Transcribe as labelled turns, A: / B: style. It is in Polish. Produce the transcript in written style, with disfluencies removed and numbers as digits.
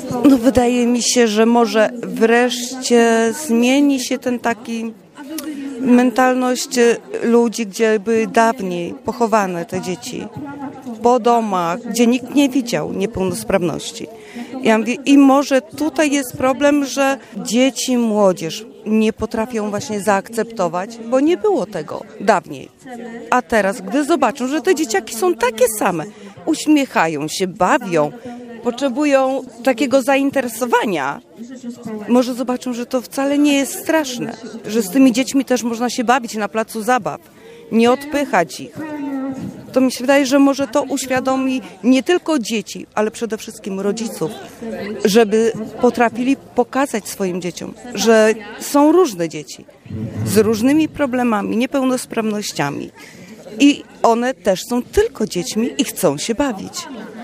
A: No wydaje mi się, że może wreszcie zmieni się ten taki mentalność ludzi, gdzie były dawniej pochowane te dzieci po domach, gdzie nikt nie widział niepełnosprawności. Ja mówię, i może tutaj jest problem, że dzieci, młodzież nie potrafią właśnie zaakceptować, bo nie było tego dawniej. A teraz, gdy zobaczą, że te dzieciaki są takie same, uśmiechają się, bawią, potrzebują takiego zainteresowania, może zobaczą, że to wcale nie jest straszne, że z tymi dziećmi też można się bawić na placu zabaw, nie odpychać ich. To mi się wydaje, że może to uświadomi nie tylko dzieci, ale przede wszystkim rodziców, żeby potrafili pokazać swoim dzieciom, że są różne dzieci z różnymi problemami, niepełnosprawnościami i one też są tylko dziećmi i chcą się bawić.